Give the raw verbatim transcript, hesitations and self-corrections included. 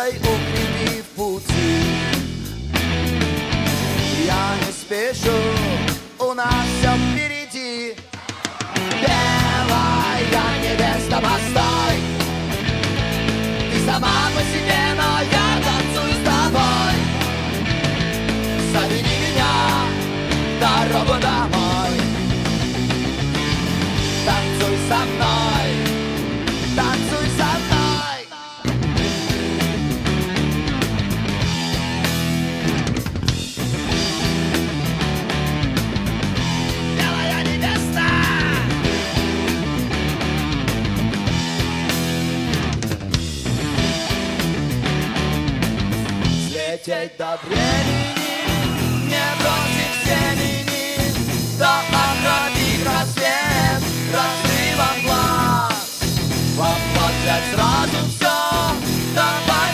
силой укрепив пути. Я не спешу, у нас все впереди. Белая невеста, постой, ты сама по себе, но я танцую с тобой. Заведи меня дорогу домой. Танцуй со мной, танцуй со мной. Белая невеста. Слететь до времени, не бросить семени, до отрадить рассвет разрывом глаз. Вам взять сразу все, давай.